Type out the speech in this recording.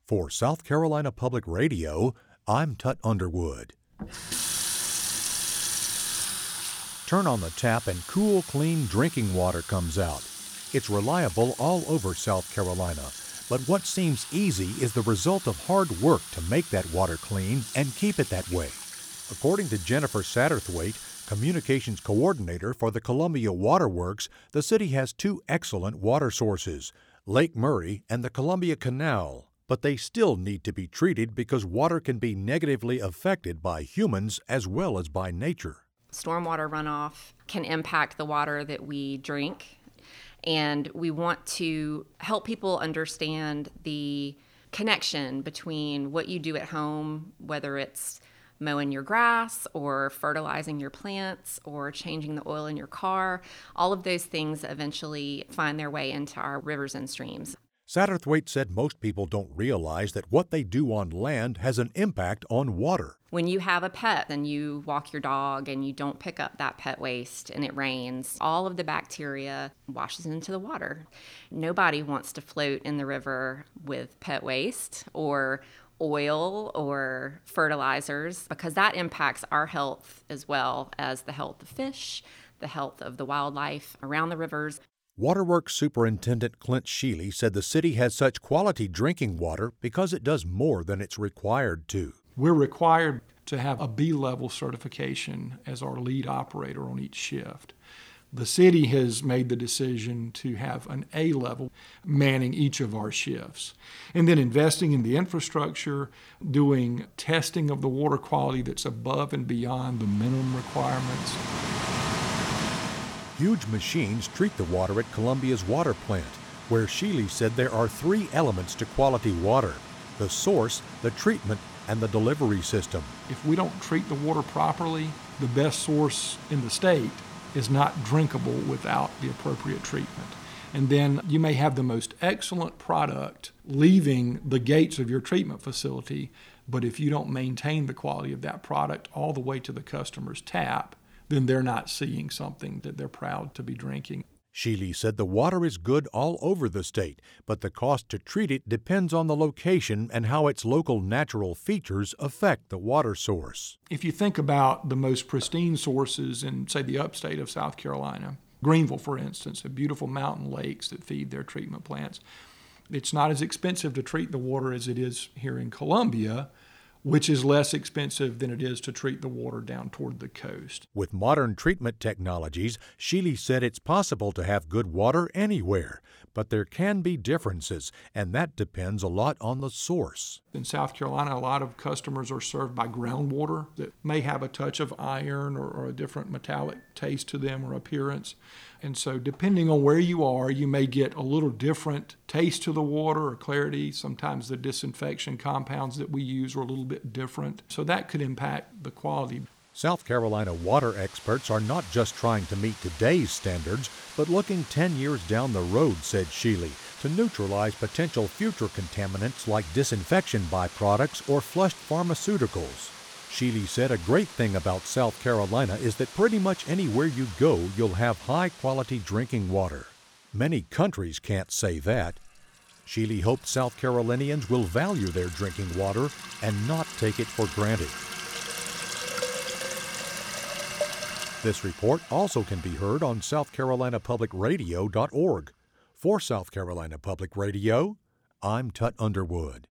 For South Carolina Public Radio, I'm Tut Underwood. Turn on the tap and cool, clean drinking water comes out. It's reliable all over South Carolina, but what seems easy is the result of hard work to make that water clean and keep it that way. According to Jennifer Satterthwaite, Communications Coordinator for the Columbia Water Works, the city has two excellent water sources, Lake Murray and the Columbia Canal, but they still need to be treated because water can be negatively affected by humans as well as by nature. Stormwater runoff can impact the water that we drink, and we want to help people understand the connection between what you do at home, whether it's mowing your grass or fertilizing your plants or changing the oil in your car. All of those things eventually find their way into our rivers and streams. Satterthwaite said most people don't realize that what they do on land has an impact on water. When you have a pet and you walk your dog and you don't pick up that pet waste and it rains, all of the bacteria washes into the water. Nobody wants to float in the river with pet waste or oil or fertilizers, because that impacts our health as well as the health of fish, the health of the wildlife around the rivers. Waterworks Superintendent Clint Sheely said the city has such quality drinking water because it does more than it's required to. We're required to have a B-level certification as our lead operator on each shift. The city has made the decision to have an A-level manning each of our shifts. And then investing in the infrastructure, doing testing of the water quality that's above and beyond the minimum requirements. Huge machines treat the water at Columbia's water plant, where Sheely said there are three elements to quality water: the source, the treatment, and the delivery system. If we don't treat the water properly, the best source in the state is not drinkable without the appropriate treatment. And then you may have the most excellent product leaving the gates of your treatment facility, but if you don't maintain the quality of that product all the way to the customer's tap, then they're not seeing something that they're proud to be drinking. Sheely said the water is good all over the state, but the cost to treat it depends on the location and how its local natural features affect the water source. If you think about the most pristine sources in, say, the upstate of South Carolina, Greenville, for instance, have beautiful mountain lakes that feed their treatment plants. It's not as expensive to treat the water as it is here in Columbia, which is less expensive than it is to treat the water down toward the coast. With modern treatment technologies, Sheely said it's possible to have good water anywhere, but there can be differences, and that depends a lot on the source. In South Carolina, a lot of customers are served by groundwater that may have a touch of iron or a different metallic taste to them or appearance. And so depending on where you are, you may get a little different taste to the water or clarity. Sometimes the disinfection compounds that we use are a little bit different. So that could impact the quality. South Carolina water experts are not just trying to meet today's standards, but looking 10 years down the road, said Sheely, to neutralize potential future contaminants like disinfection byproducts or flushed pharmaceuticals. Sheely said a great thing about South Carolina is that pretty much anywhere you go, you'll have high-quality drinking water. Many countries can't say that. Sheely hoped South Carolinians will value their drinking water and not take it for granted. This report also can be heard on southcarolinapublicradio.org. For South Carolina Public Radio, I'm Tut Underwood.